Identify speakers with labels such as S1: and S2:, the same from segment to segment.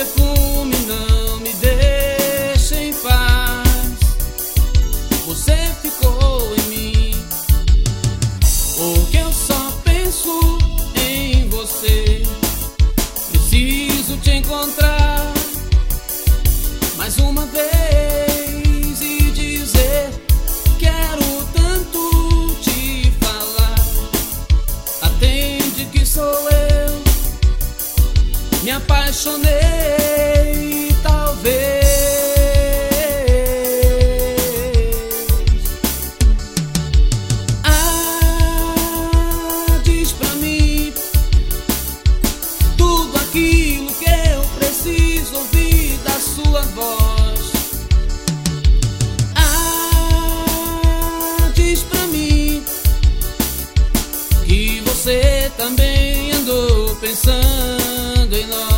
S1: perfume não me deixa em paz. Você ficou em mim, porque eu só penso em você. Preciso te encontrar mais uma vez e dizer: quero tanto te falar. Atende que sou eu, me apaixonei, talvez. Diz pra mim tudo aquilo que eu preciso ouvir da sua voz. Diz pra mim que você também andou pensando em nós.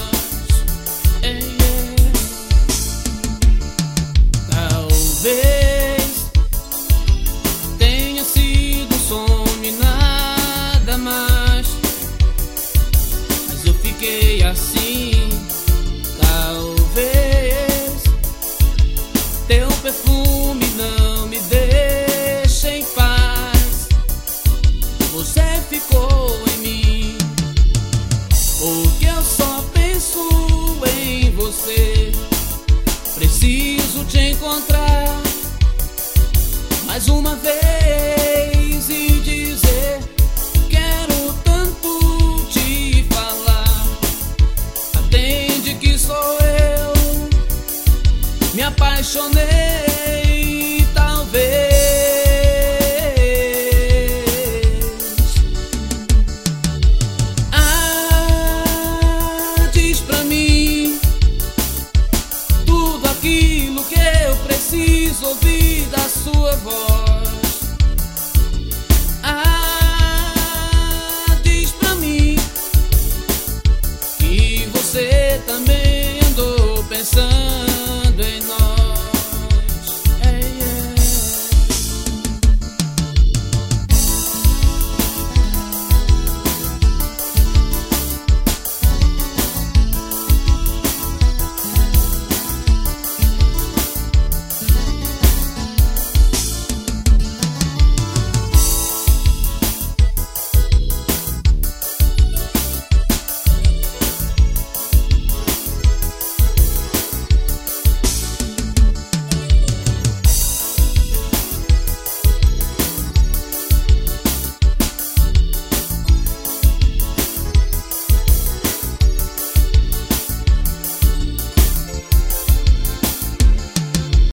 S1: Talvez tenha sido um sonho e nada mais, mas eu fiquei assim. Talvez teu perfume não me deixa em paz. Você ficou em mim, porque eu só penso em você. Preciso te encontrar mais uma vez e dizer: quero tanto te falar. Atende que sou eu, me apaixonei.